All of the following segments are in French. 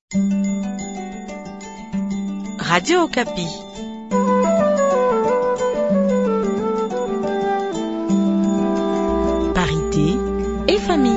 Radio Okapi. Parité et famille.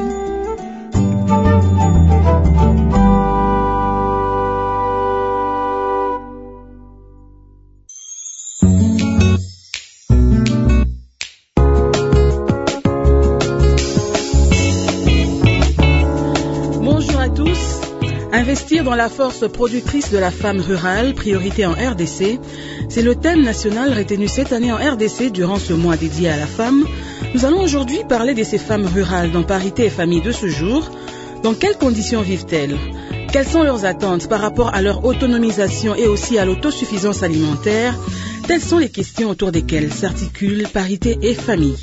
Investir dans la force productrice de la femme rurale, priorité en RDC, c'est le thème national retenu cette année en RDC durant ce mois dédié à la femme. Nous allons aujourd'hui parler de ces femmes rurales dans Parité et famille de ce jour. Dans quelles conditions vivent-elles? Quelles sont leurs attentes par rapport à leur autonomisation et aussi à l'autosuffisance alimentaire? Telles sont les questions autour desquelles s'articulent Parité et famille.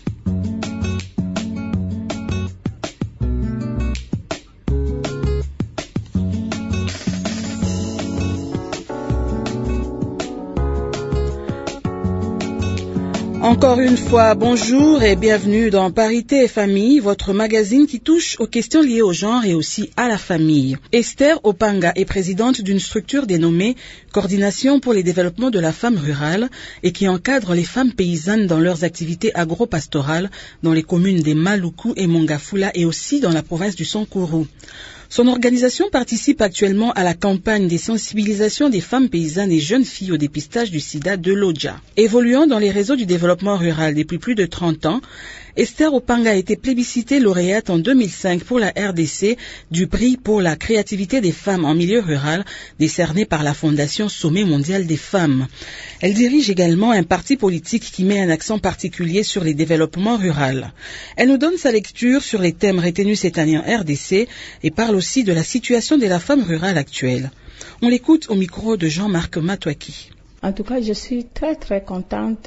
Encore une fois, bonjour et bienvenue dans Parité et famille, votre magazine qui touche aux questions liées au genre et aussi à la famille. Esther Opanga est présidente d'une structure dénommée Coordination pour les développements de la femme rurale et qui encadre les femmes paysannes dans leurs activités agro-pastorales dans les communes des Maluku et Mongafula et aussi dans la province du Sankuru. Son organisation participe actuellement à la campagne des sensibilisations des femmes paysannes et jeunes filles au dépistage du sida de l'Odja. Évoluant dans les réseaux du développement rural depuis plus de 30 ans, Esther Opanga a été plébiscitée lauréate en 2005 pour la RDC du prix pour la créativité des femmes en milieu rural décerné par la Fondation Sommet mondial des femmes. Elle dirige également un parti politique qui met un accent particulier sur les développements ruraux. Elle nous donne sa lecture sur les thèmes retenus cette année en RDC et parle aussi de la situation de la femme rurale actuelle. On l'écoute au micro de Jean-Marc Matouaki. En tout cas, je suis très contente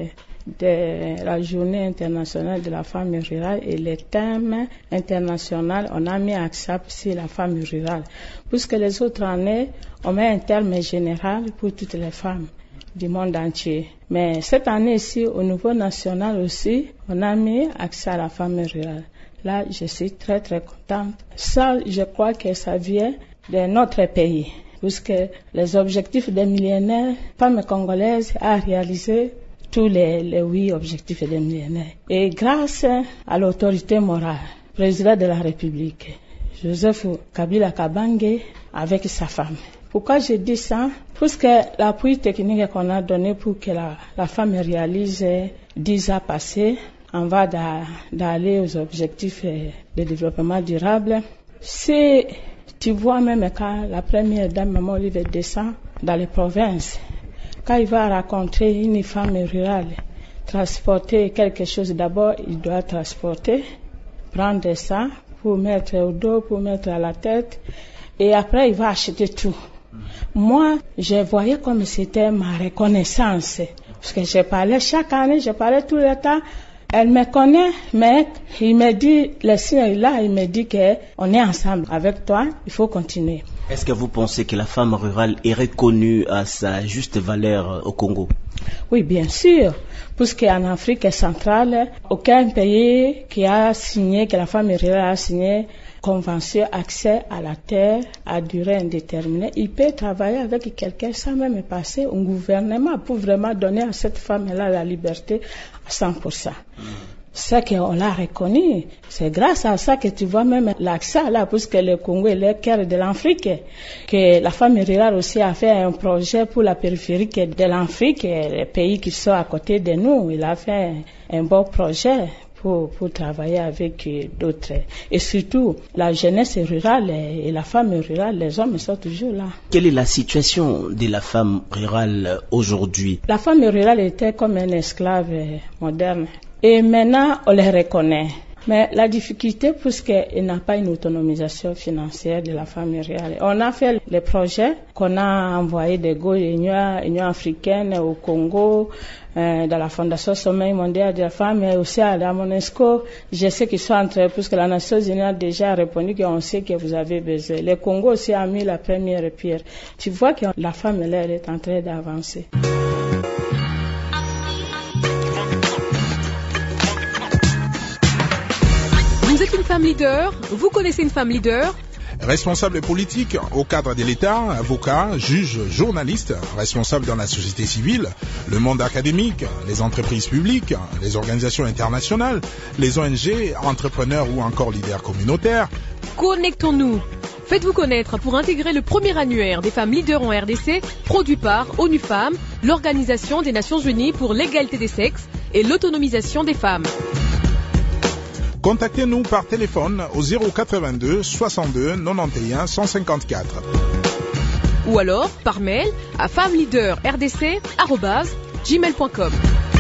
de la journée internationale de la femme rurale et le thème international, on a mis accent sur la femme rurale. Puisque les autres années, on met un terme général pour toutes les femmes du monde entier. Mais cette année-ci, au niveau national aussi, on a mis accent à la femme rurale. Là, je suis très contente. Ça, je crois que ça vient de notre pays. Puisque les objectifs des millénaires, femmes congolaises a réalisé tous les 8 objectifs des millénaires. Et grâce à l'autorité morale, président de la République, Joseph Kabila Kabange, avec sa femme. Pourquoi je dis ça? Parce que l'appui technique qu'on a donné pour que la femme réalise 10 ans passés, on va d'aller aux objectifs de développement durable. Si tu vois même quand la première dame, Maman Olivier, descend dans les provinces, quand il va rencontrer une femme rurale, transporter quelque chose, d'abord il doit transporter, prendre ça pour mettre au dos, pour mettre à la tête, et après il va acheter tout. Moi, je voyais comme c'était ma reconnaissance, parce que je parlais chaque année, je parlais tout le temps. Elle me connaît, mais il me dit, le signe est là, il me dit qu'on est ensemble avec toi, il faut continuer. Est-ce que vous pensez que la femme rurale est reconnue à sa juste valeur au Congo? Oui, bien sûr, puisqu'en Afrique centrale, aucun pays qui a signé, que la femme rurale a signé, convention accès à la terre à durée indéterminée, il peut travailler avec quelqu'un sans même passer au gouvernement pour vraiment donner à cette femme-là la liberté à 100%. C'est qu'on l'a reconnu. C'est grâce à ça que tu vois même l'accès là, puisque le Congo est le cœur de l'Afrique, que la femme rurale aussi a fait un projet pour la périphérie de l'Afrique, les pays qui sont à côté de nous. Il a fait un beau projet pour travailler avec d'autres. Et surtout, la jeunesse rurale et la femme rurale, les hommes sont toujours là. Quelle est la situation de la femme rurale aujourd'hui? La femme rurale était comme un esclave moderne. Et maintenant, on les reconnaît. Mais la difficulté, puisqu'il n'a pas une autonomisation financière de la femme rurale. On a fait les projets qu'on a envoyés de l'Union africaine au Congo, dans la Fondation Sommet mondial de la femme, et aussi à la MONUSCO. Je sais qu'ils sont entrés, puisque la Nations Unies a déjà répondu qu'on sait que vous avez besoin. Le Congo aussi a mis la première pierre. Tu vois que la femme, elle est en train d'avancer. Vous êtes une femme leader? Vous connaissez une femme leader? Responsables politiques au cadre de l'État, avocats, juges, journalistes, responsables dans la société civile, le monde académique, les entreprises publiques, les organisations internationales, les ONG, entrepreneurs ou encore leaders communautaires. Connectons-nous. Faites-vous connaître pour intégrer le premier annuaire des femmes leaders en RDC, produit par ONU Femmes, l'Organisation des Nations Unies pour l'égalité des sexes et l'autonomisation des femmes. Contactez-nous par téléphone au 082 62 91 154. Ou alors par mail à femmeleaderrdc@gmail.com.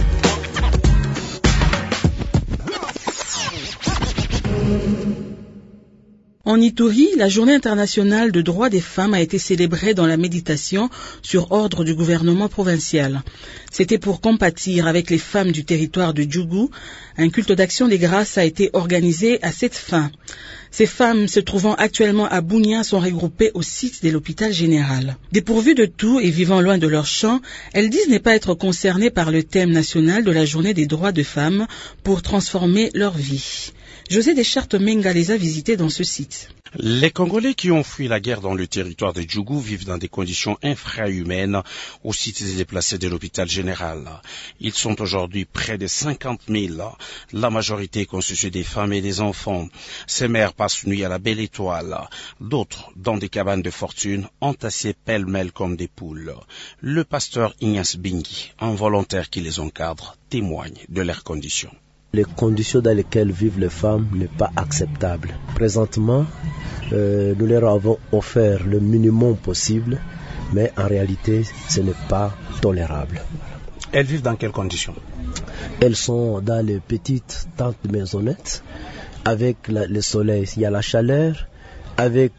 En Ituri, la Journée internationale de droits des femmes a été célébrée dans la méditation sur ordre du gouvernement provincial. C'était pour compatir avec les femmes du territoire de Djougou. Un culte d'action des grâces a été organisé à cette fin. Ces femmes se trouvant actuellement à Bunia sont regroupées au site de l'hôpital général. Dépourvues de tout et vivant loin de leur champ, elles disent ne pas être concernées par le thème national de la Journée des droits de femmes pour transformer leur vie. José Deschartes-Menga les a visités dans ce site. Les Congolais qui ont fui la guerre dans le territoire de Djougou vivent dans des conditions infrahumaines au site des déplacés de l'hôpital général. Ils sont aujourd'hui près de 50 000. La majorité constituée des femmes et des enfants. Ces mères passent nuit à la belle étoile. D'autres, dans des cabanes de fortune, entassées pêle-mêle comme des poules. Le pasteur Ignace Bingi, un volontaire qui les encadre, témoigne de leurs conditions. Les conditions dans lesquelles vivent les femmes n'est pas acceptable. Présentement, nous leur avons offert le minimum possible, mais en réalité, ce n'est pas tolérable. Elles vivent dans quelles conditions? Elles sont dans les petites tentes maisonnettes. Avec le soleil, il y a la chaleur. Avec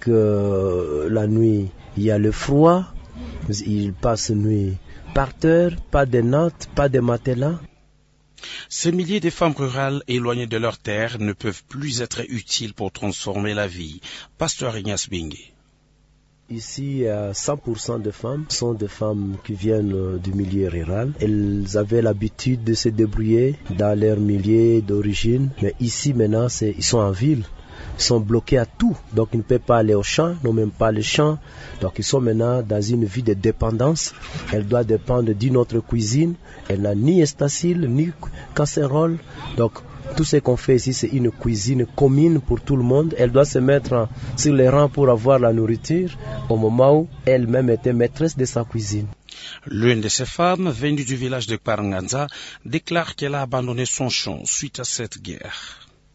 la nuit, il y a le froid. Ils passent la nuit par terre, pas de nattes, pas de matelas. Ces milliers de femmes rurales éloignées de leur terre ne peuvent plus être utiles pour transformer la vie. Pasteur Ignace Bingi. Ici, 100% de femmes sont des femmes qui viennent du milieu rural. Elles avaient l'habitude de se débrouiller dans leur milieu d'origine. Mais ici, maintenant, ils sont en ville. Ils sont bloqués à tout. Donc, ils ne peuvent pas aller au champ, non même pas les champs. Donc, ils sont maintenant dans une vie de dépendance. Elle doit dépendre d'une autre cuisine. Elle n'a ni estacile, ni casserole. Donc, tout ce qu'on fait ici, c'est une cuisine commune pour tout le monde. Elle doit se mettre sur les rangs pour avoir la nourriture au moment où elle-même était maîtresse de sa cuisine. L'une de ces femmes, venue du village de Kparanganza, déclare qu'elle a abandonné son champ suite à cette guerre.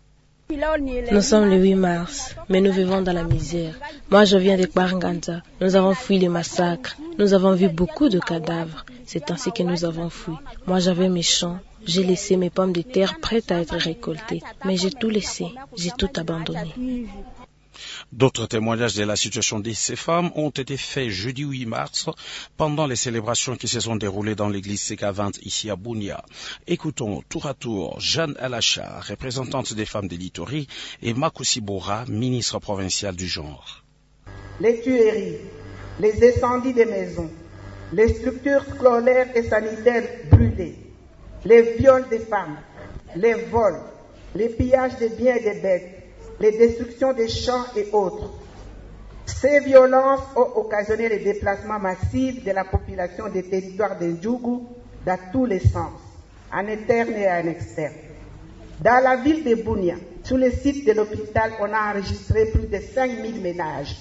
Nous sommes le 8 mars, mais nous vivons dans la misère. Moi, je viens de Kparanganza. Nous avons fui les massacres. Nous avons vu beaucoup de cadavres. C'est ainsi que nous avons fui. Moi, j'avais mes champs. J'ai laissé mes pommes de terre prêtes à être récoltées. Mais j'ai tout laissé. J'ai tout abandonné. D'autres témoignages de la situation de ces femmes ont été faits jeudi 8 mars pendant les célébrations qui se sont déroulées dans l'église Sekavant ici à Bunia. Écoutons tour à tour Jeanne Alacha, représentante des femmes de l'Ituri, et Makoussi Bora, ministre provincial du genre. Les tueries, les incendies des maisons, les structures scolaires et sanitaires brûlées, les viols des femmes, les vols, les pillages des biens et des bêtes, les destructions des champs et autres. Ces violences ont occasionné les déplacements massifs de la population des territoires de Djougou dans tous les sens, en interne et en externe. Dans la ville de Bunia, sur le site de l'hôpital, on a enregistré plus de 5000 ménages.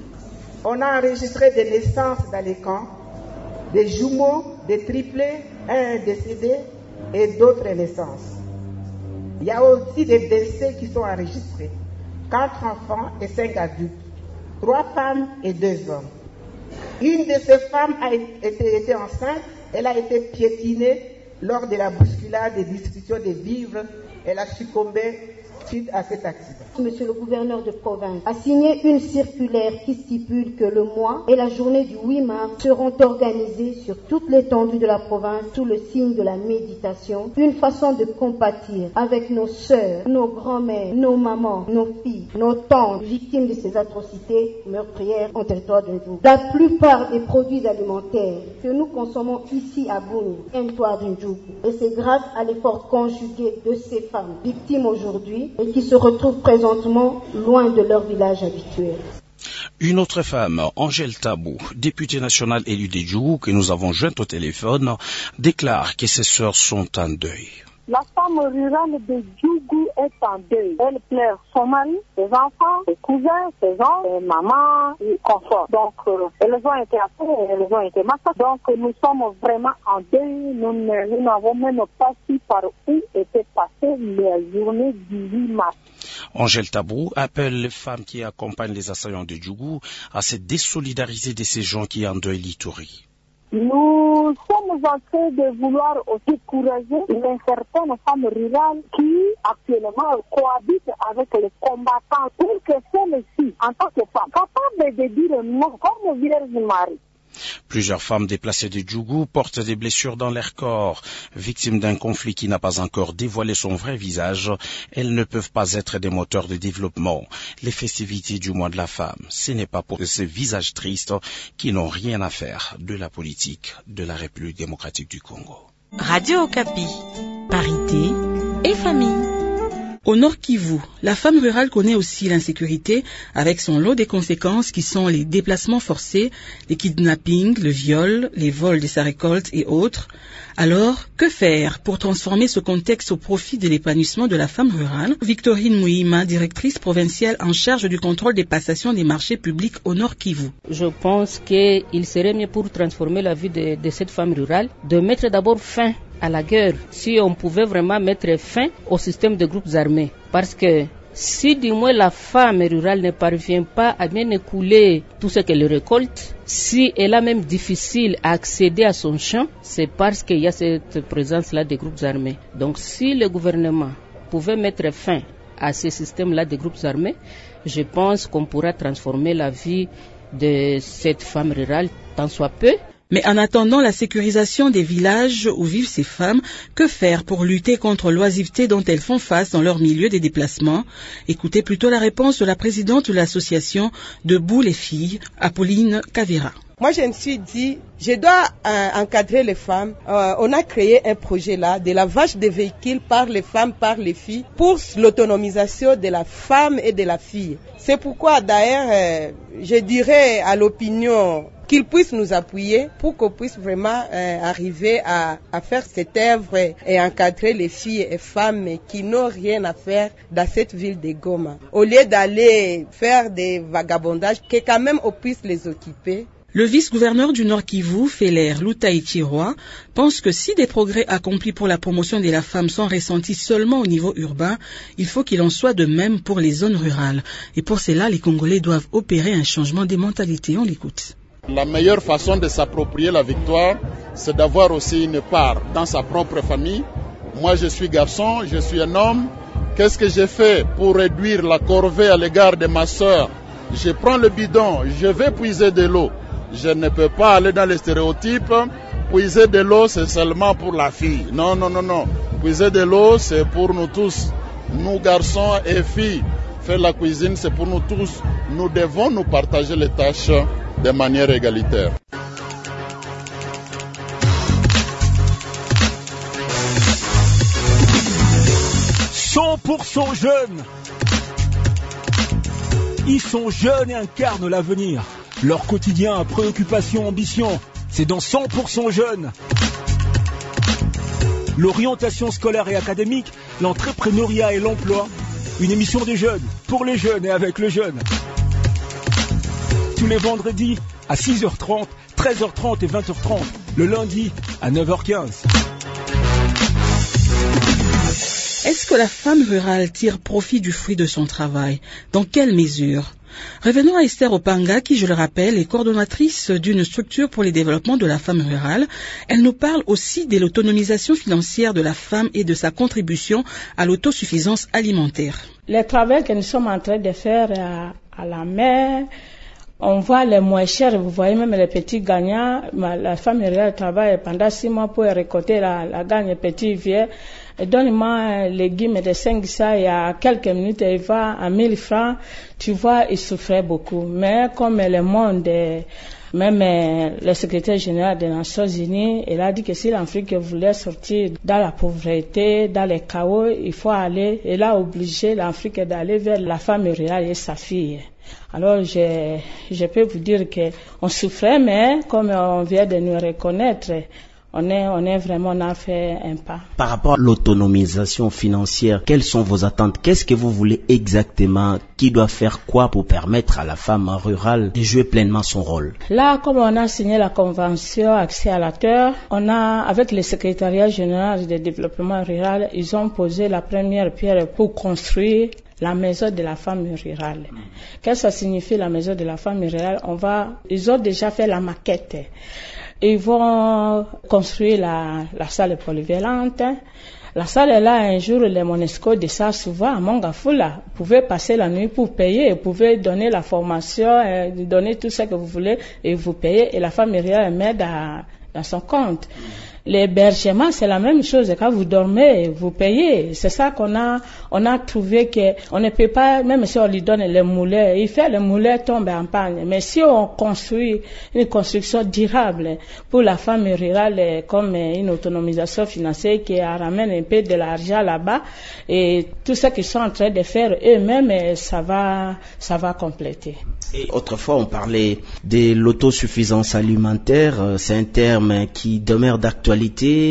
On a enregistré des naissances dans les camps, des jumeaux, des triplés, un décédé et d'autres naissances. Il y a aussi des décès qui sont enregistrés. 4 enfants et 5 adultes, 3 femmes et 2 hommes. Une de ces femmes a été enceinte, elle a été piétinée lors de la bousculade des distributions de vivres. Elle a succombé suite à cet accident. Monsieur le gouverneur de province a signé une circulaire qui stipule que le mois et la journée du 8 mars seront organisés sur toute l'étendue de la province sous le signe de la méditation, une façon de compatir avec nos sœurs, nos grands-mères, nos mamans, nos filles, nos tantes victimes de ces atrocités meurtrières en territoire de Ndjougou. La plupart des produits alimentaires que nous consommons ici à Bunia, territoire de Ndjougou, et c'est grâce à l'effort conjugué de ces femmes victimes aujourd'hui et qui se retrouvent présentement loin de leur village habituel. Une autre femme, Angèle Tabou, députée nationale élue des Djougou, que nous avons jointe au téléphone, déclare que ses sœurs sont en deuil. La femme rurale de Djougou est en deuil. Elle pleure son mari, ses enfants, ses cousins, ses oncles, ses mamans et consorts. Donc, elles ont été appelées, elles ont été massacrées. Donc, nous sommes vraiment en deuil. Nous n'avons même pas su par où étaient passées les journées du 8 mars. Angèle Tabou appelle les femmes qui accompagnent les assaillants de Djougou à se désolidariser de ces gens qui endeuillent l'Ituri. Nous sommes en train de vouloir aussi encourager certaines femmes rurales qui actuellement cohabitent avec les combattants pour que celles-ci, en tant que femmes, capables de dire non comme Vierge Marie. Plusieurs femmes déplacées de Djougou portent des blessures dans leur corps. Victimes d'un conflit qui n'a pas encore dévoilé son vrai visage, elles ne peuvent pas être des moteurs de développement. Les festivités du mois de la femme, ce n'est pas pour ces visages tristes qui n'ont rien à faire de la politique de la République démocratique du Congo. Radio Okapi, parité et famille. Au Nord Kivu, la femme rurale connaît aussi l'insécurité avec son lot des conséquences qui sont les déplacements forcés, les kidnappings, le viol, les vols de sa récolte et autres. Alors, que faire pour transformer ce contexte au profit de l'épanouissement de la femme rurale? Victorine Mouima, directrice provinciale en charge du contrôle des passations des marchés publics au Nord Kivu. Je pense qu'il serait mieux pour transformer la vie de cette femme rurale de mettre d'abord fin à la guerre, si on pouvait vraiment mettre fin au système de groupes armés. Parce que si du moins la femme rurale ne parvient pas à bien écouler tout ce qu'elle récolte, si elle a même difficile à accéder à son champ, c'est parce qu'il y a cette présence-là des groupes armés. Donc si le gouvernement pouvait mettre fin à ce système-là des groupes armés, je pense qu'on pourra transformer la vie de cette femme rurale tant soit peu. Mais en attendant la sécurisation des villages où vivent ces femmes, que faire pour lutter contre l'oisiveté dont elles font face dans leur milieu des déplacements? Écoutez plutôt la réponse de la présidente de l'association Debout les filles, Apolline Kavira. Moi, je me suis dit, je dois encadrer les femmes. On a créé un projet là de lavage des véhicules par les femmes, par les filles, pour l'autonomisation de la femme et de la fille. C'est pourquoi d'ailleurs, je dirais à l'opinion qu'ils puissent nous appuyer pour qu'on puisse vraiment arriver à faire cette œuvre et encadrer les filles et femmes qui n'ont rien à faire dans cette ville de Goma. Au lieu d'aller faire des vagabondages, que quand même on puisse les occuper. Le vice-gouverneur du Nord Kivu, Feller Lutaïtiroa, pense que si des progrès accomplis pour la promotion de la femme sont ressentis seulement au niveau urbain, il faut qu'il en soit de même pour les zones rurales. Et pour cela, les Congolais doivent opérer un changement des mentalités. On l'écoute. La meilleure façon de s'approprier la victoire, c'est d'avoir aussi une part dans sa propre famille. Moi, je suis garçon, je suis un homme. Qu'est-ce que j'ai fait pour réduire la corvée à l'égard de ma sœur? Je prends le bidon, je vais puiser de l'eau. Je ne peux pas aller dans les stéréotypes. Puiser de l'eau, c'est seulement pour la fille. Non. Puiser de l'eau, c'est pour nous tous. Nous, garçons et filles. Faire la cuisine, c'est pour nous tous. Nous devons nous partager les tâches de manière égalitaire. « 100% jeunes ! Ils sont jeunes et incarnent l'avenir. Leur quotidien, préoccupation, ambition, c'est dans 100% jeunes. L'orientation scolaire et académique, l'entrepreneuriat et l'emploi, une émission des jeunes, pour les jeunes et avec les jeunes. Tous les vendredis à 6h30, 13h30 et 20h30, le lundi à 9h15. Est-ce que la femme rurale tire profit du fruit de son travail? Dans quelle mesure? Revenons à Esther Opanga, qui, je le rappelle, est coordonnatrice d'une structure pour le développement de la femme rurale. Elle nous parle aussi de l'autonomisation financière de la femme et de sa contribution à l'autosuffisance alimentaire. Le travail que nous sommes en train de faire à la mer, on voit les moins chers, vous voyez même les petits gagnants. La femme rurale travaille pendant 6 mois pour récolter la gagne petit vieux. Donne-moi un légume de 500, il y a quelques minutes, il va à 1000 francs. Tu vois, il souffrait beaucoup. Mais comme le monde Même le secrétaire général des Nations Unies, il a dit que si l'Afrique voulait sortir dans la pauvreté, dans les chaos, il faut aller, il a obligé l'Afrique d'aller vers la femme rurale et sa fille. Alors je peux vous dire que on souffrait, mais comme on vient de nous reconnaître, on a fait un pas. Par rapport à l'autonomisation financière, quelles sont vos attentes? Qu'est-ce que vous voulez exactement? Qui doit faire quoi pour permettre à la femme rurale de jouer pleinement son rôle? Là, comme on a signé la convention accès à la terre, on a, avec le secrétariat général de développement rural, ils ont posé la première pierre pour construire la maison de la femme rurale. Qu'est-ce que ça signifie la maison de la femme rurale? Ils ont déjà fait la maquette. Ils vont construire la salle polyvalente. La salle est là, un jour, les Monesco de ça, souvent, à Mongafula, vous pouvez passer la nuit pour payer, vous pouvez donner la formation, donner tout ce que vous voulez, et vous payez, et la femme rurale met dans son compte. L'hébergement, c'est la même chose. Quand vous dormez, vous payez. C'est ça on a trouvé que on ne peut pas, même si on lui donne le moulet, le moulet tombe en panne. Mais si on construit une construction durable pour la femme rurale, comme une autonomisation financière qui ramène un peu de l'argent là-bas, et tout ce qu'ils sont en train de faire eux-mêmes, ça va compléter. Et autrefois, on parlait de l'autosuffisance alimentaire. C'est un terme qui demeure d'actualité.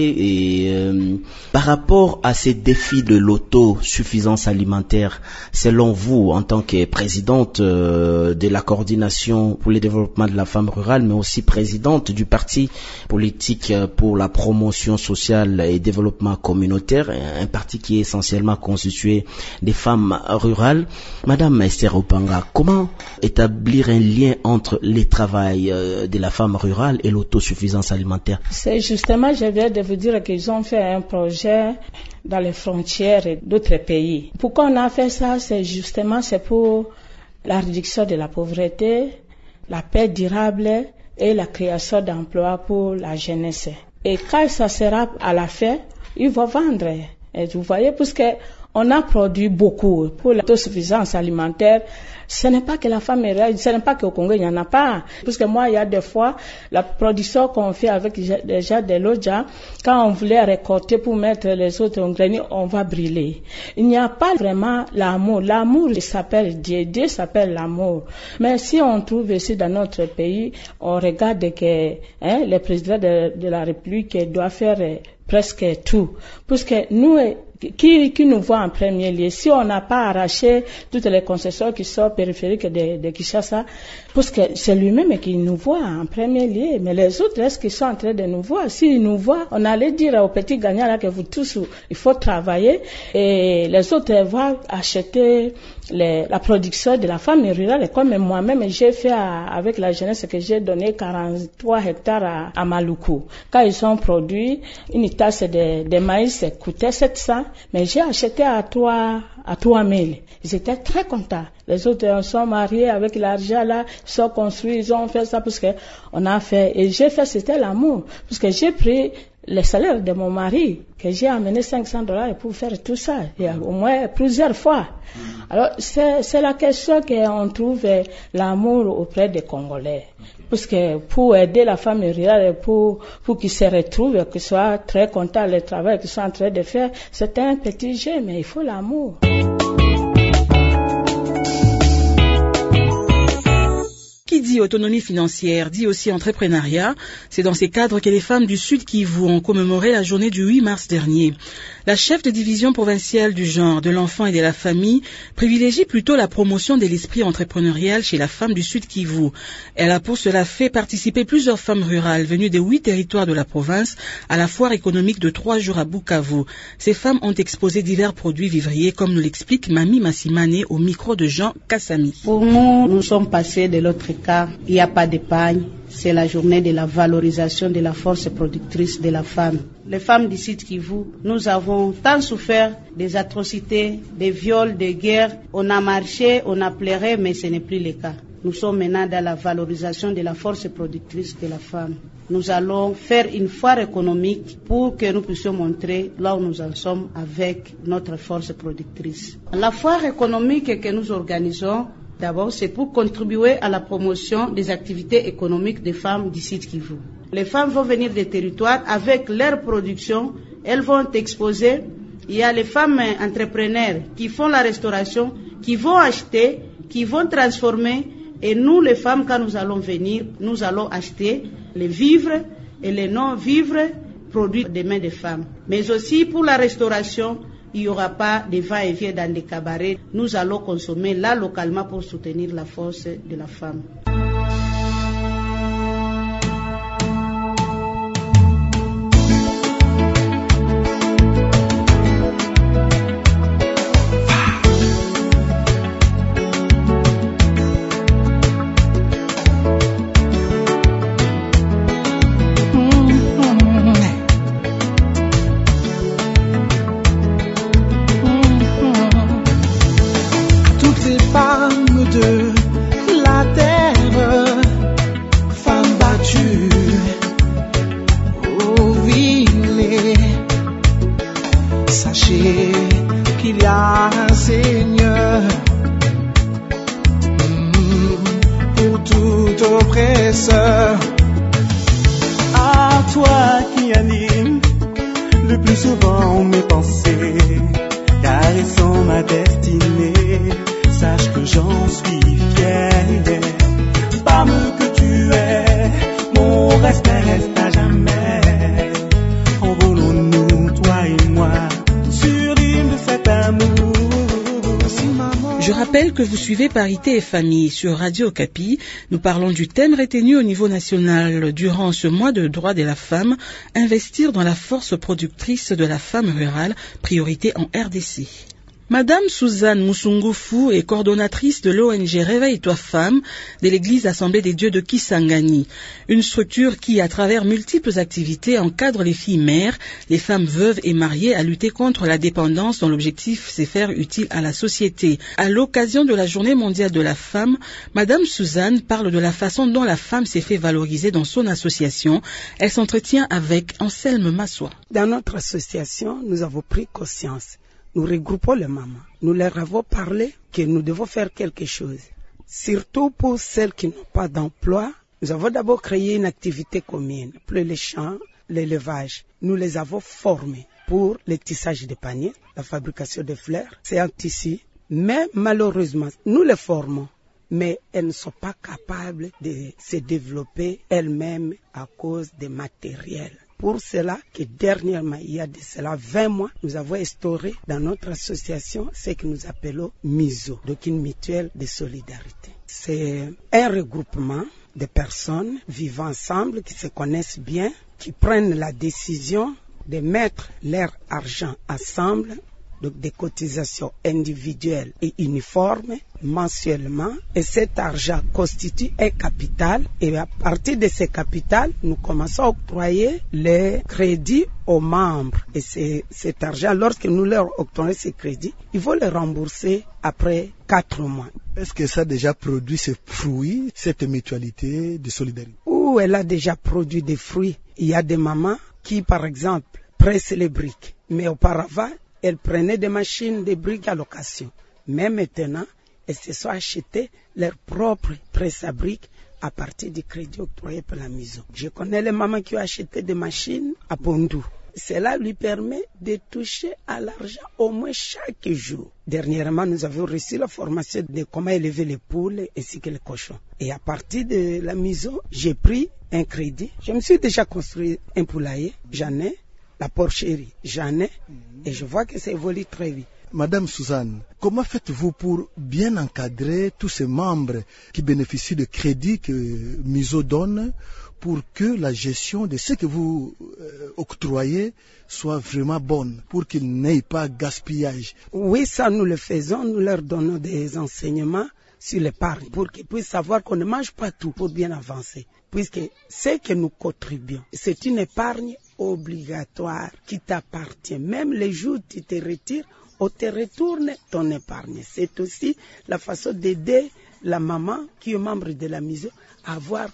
Et par rapport à ces défis de l'autosuffisance alimentaire, selon vous, en tant que présidente de la coordination pour le développement de la femme rurale, mais aussi présidente du parti politique pour la promotion sociale et développement communautaire, un parti qui est essentiellement constitué des femmes rurales, Madame Esther Opanga, comment établir un lien entre le travail de la femme rurale et l'autosuffisance alimentaire? C'est justement, je viens de vous dire qu'ils ont fait un projet dans les frontières d'autres pays. Pourquoi on a fait ça? C'est pour la réduction de la pauvreté, la paix durable et la création d'emplois pour la jeunesse. Et quand ça sera à la fin, ils vont vendre. Et vous voyez, puisque on a produit beaucoup pour l'autosuffisance alimentaire. Ce n'est pas que la femme est rurale, ce n'est pas qu'au Congo il n'y en a pas. Parce que moi, il y a des fois, la production qu'on fait avec déjà de l'oja, quand on voulait récolter pour mettre les autres ingrédients, on va brûler. Il n'y a pas vraiment l'amour. L'amour, il s'appelle Dieu. Dieu s'appelle l'amour. Mais si on trouve ici dans notre pays, on regarde que le président de la République doit faire presque tout. Parce que nous, qui nous voit en premier lieu? Si on n'a pas arraché toutes les concessions qui sont périphériques de Kinshasa, parce que c'est lui-même qui nous voit en premier lieu. Mais les autres, est-ce qu'ils sont en train de nous voir? S'ils nous voient, on allait dire aux petits gagnants là que vous tous, il faut travailler, et les autres vont acheter la production de la femme rurale. Comme moi-même, j'ai fait avec la jeunesse que j'ai donné 43 hectares à Maluku. Quand ils ont produit, une tasse de maïs coûtait 700, mais j'ai acheté à 3000. Ils étaient très contents. Les autres sont mariés avec l'argent là, ils sont construits, ils ont fait ça parce que on a fait. Et j'ai fait, c'était l'amour. Parce que j'ai pris le salaire de mon mari, que j'ai amené $500 pour faire tout ça, et au moins plusieurs fois. Alors, c'est la question qu'on trouve l'amour auprès des Congolais. Parce que pour aider la femme rurale, pour qu'ils se retrouvent, qu'ils soient très contents du travail qu'ils sont en train de faire, c'est un petit jeu, mais il faut l'amour. Qui dit autonomie financière, dit aussi entrepreneuriat. C'est dans ces cadres que les femmes du Sud Kivu ont commémoré la journée du 8 mars dernier. La chef de division provinciale du genre, de l'enfant et de la famille privilégie plutôt la promotion de l'esprit entrepreneurial chez la femme du Sud Kivu. Elle a pour cela fait participer plusieurs femmes rurales venues des 8 territoires de la province à la foire économique de 3 jours à Bukavu. Ces femmes ont exposé divers produits vivriers, comme nous l'explique Mami Massimane au micro de Jean Kassami. Pour nous sommes passés de l'autre cas. Il n'y a pas d'épargne. C'est la journée de la valorisation de la force productrice de la femme. Les femmes du Sud Kivu, nous avons tant souffert des atrocités, des viols, des guerres. On a marché, on a pleuré, mais ce n'est plus le cas. Nous sommes maintenant dans la valorisation de la force productrice de la femme. Nous allons faire une foire économique pour que nous puissions montrer là où nous en sommes avec notre force productrice. La foire économique que nous organisons, D'abord, c'est pour contribuer à la promotion des activités économiques des femmes du Sud Kivu. Les femmes vont venir des territoires avec leur production, elles vont exposer. Il y a les femmes entrepreneurs qui font la restauration, qui vont acheter, qui vont transformer. Et nous, les femmes, quand nous allons venir, nous allons acheter les vivres et les non-vivres produits des mains des femmes. Mais aussi pour la restauration, il n'y aura pas de va-et-vient dans des cabarets. Nous allons consommer là localement pour soutenir la force de la femme. À toi qui anime le plus souvent mes pensées, caressant ma destinée, sache que j'en suis fier. Femme que tu es, mon respect reste à jamais. Envolons-nous, toi et moi, sur l'île de cet amour. Je rappelle que vous suivez Parité et Famille sur Radio Okapi. Nous parlons du thème retenu au niveau national durant ce mois de droits de la femme, investir dans la force productrice de la femme rurale, priorité en RDC. Madame Suzanne Musungufu est coordonnatrice de l'ONG Réveille-toi Femme de l'Église Assemblée des Dieux de Kisangani, une structure qui, à travers multiples activités, encadre les filles mères, les femmes veuves et mariées à lutter contre la dépendance dont l'objectif c'est faire utile à la société. À l'occasion de la Journée mondiale de la femme, Madame Suzanne parle de la façon dont la femme s'est fait valoriser dans son association. Elle s'entretient avec Anselme Massoua. Dans notre association, nous avons pris conscience. Nous regroupons les mamans. Nous leur avons parlé que nous devons faire quelque chose. Surtout pour celles qui n'ont pas d'emploi, nous avons d'abord créé une activité commune pour les champs, l'élevage. Nous les avons formés pour le tissage de paniers, la fabrication de fleurs. C'est un tissu. Mais malheureusement, nous les formons. Mais elles ne sont pas capables de se développer elles-mêmes à cause des matériels. Pour cela que dernièrement, il y a de cela 20 mois, nous avons instauré dans notre association ce que nous appelons MISO, donc une mutuelle de solidarité. C'est un regroupement de personnes vivant ensemble, qui se connaissent bien, qui prennent la décision de mettre leur argent ensemble, donc des cotisations individuelles et uniformes mensuellement, et cet argent constitue un capital, et à partir de ce capital, nous commençons à octroyer les crédits aux membres, et cet argent, lorsque nous leur octroyons ces crédits, ils vont les rembourser après 4 mois. Est-ce que ça a déjà produit ses fruits, cette mutualité de solidarité? Où elle a déjà produit des fruits. Il y a des mamans qui, par exemple, pressent les briques, mais auparavant, elles prenaient des machines, des briques à location. Mais maintenant, elles se sont achetées leur propre presse à briques à partir du crédit octroyé par la maison. Je connais les mamans qui ont acheté des machines à Pondou. Cela lui permet de toucher à l'argent au moins chaque jour. Dernièrement, nous avons reçu la formation de comment élever les poules ainsi que les cochons. Et à partir de la maison, j'ai pris un crédit. Je me suis déjà construit un poulailler, j'en ai. La porcherie, j'en ai, et je vois que ça évolue très vite. Madame Suzanne, comment faites-vous pour bien encadrer tous ces membres qui bénéficient de crédits que MISO donne pour que la gestion de ce que vous octroyez soit vraiment bonne, pour qu'il n'y ait pas gaspillage? Oui, ça nous le faisons, nous leur donnons des enseignements sur l'épargne pour qu'ils puissent savoir qu'on ne mange pas tout pour bien avancer. Puisque ce que nous contribuons, c'est une épargne obligatoire qui t'appartient. Même les jours où tu te retires, on te retourne ton épargne. C'est aussi la façon d'aider la maman qui est membre de la maison à avoir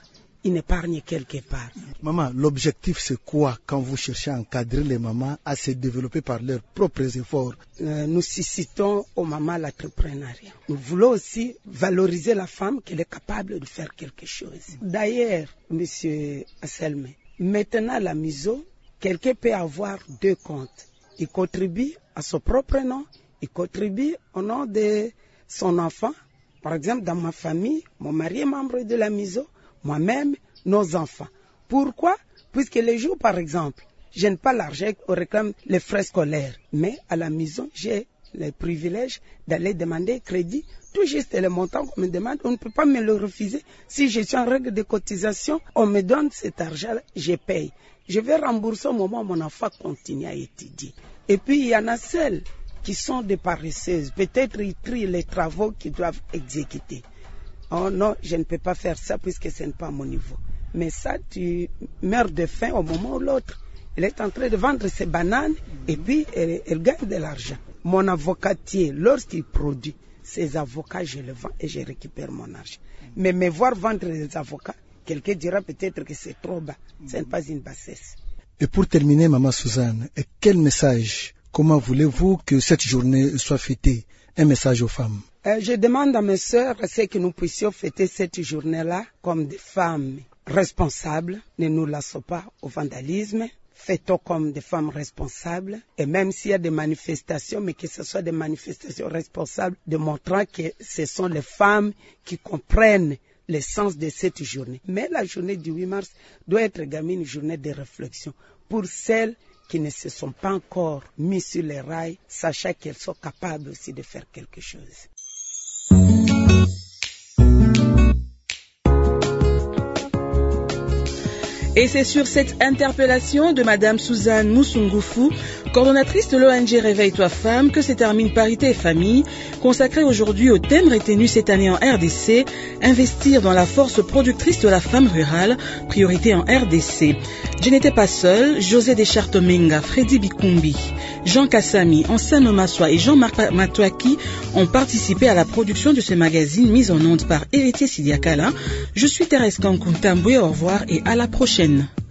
une épargne quelque part. Maman, l'objectif c'est quoi quand vous cherchez à encadrer les mamans à se développer par leurs propres efforts? Nous suscitons aux mamans l'entrepreneuriat. Nous voulons aussi valoriser la femme qu'elle est capable de faire quelque chose. D'ailleurs, monsieur Asselme, maintenant la MISO, quelqu'un peut avoir 2 comptes. Il contribue à son propre nom, il contribue au nom de son enfant. Par exemple, dans ma famille, mon mari est membre de la MISO, moi-même, nos enfants. Pourquoi? Puisque les jours, par exemple, je n'ai pas l'argent, on réclame les frais scolaires. Mais à la MISO, j'ai le privilège d'aller demander crédit. Tout juste le montant qu'on me demande, on ne peut pas me le refuser. Si je suis en règle de cotisation, on me donne cet argent, je paye. Je vais rembourser au moment où mon enfant continue à étudier. Et puis, il y en a celles qui sont des paresseuses. Peut-être ils trient les travaux qu'ils doivent exécuter. Oh non, je ne peux pas faire ça puisque ce n'est pas mon niveau. Mais ça, tu meurs de faim au moment où l'autre, elle est en train de vendre ses bananes et puis elle gagne de l'argent. Mon avocatier, lorsqu'il produit ses avocats, je le vends et je récupère mon argent. Mais me voir vendre des avocats, quelqu'un dira peut-être que c'est trop bas. Ce n'est pas une bassesse. Et pour terminer, Maman Suzanne, quel message, comment voulez-vous que cette journée soit fêtée? Un message aux femmes. Je demande à mes sœurs que nous puissions fêter cette journée-là comme des femmes responsables. Ne nous lassons pas au vandalisme. Fêtons comme des femmes responsables. Et même s'il y a des manifestations, mais que ce soit des manifestations responsables, démontrant que ce sont les femmes qui comprennent l'essence de cette journée. Mais la journée du 8 mars doit être également une journée de réflexion pour celles qui ne se sont pas encore mis sur les rails, sachant qu'elles sont capables aussi de faire quelque chose. Et c'est sur cette interpellation de Madame Suzanne Moussungoufou, coordonnatrice de l'ONG Réveille-toi Femme, que se termine Parité et Famille, consacrée aujourd'hui au thème retenu cette année en RDC, investir dans la force productrice de la femme rurale, priorité en RDC. Je n'étais pas seule, José Deschartomenga, Freddy Bikumbi, Jean Kassami, Ansano Maswa et Jean-Marc Matouaki ont participé à la production de ce magazine mis en onde par Héritier Sidiakala. Je suis Thérèse Kankuntamboué, au revoir et à la prochaine.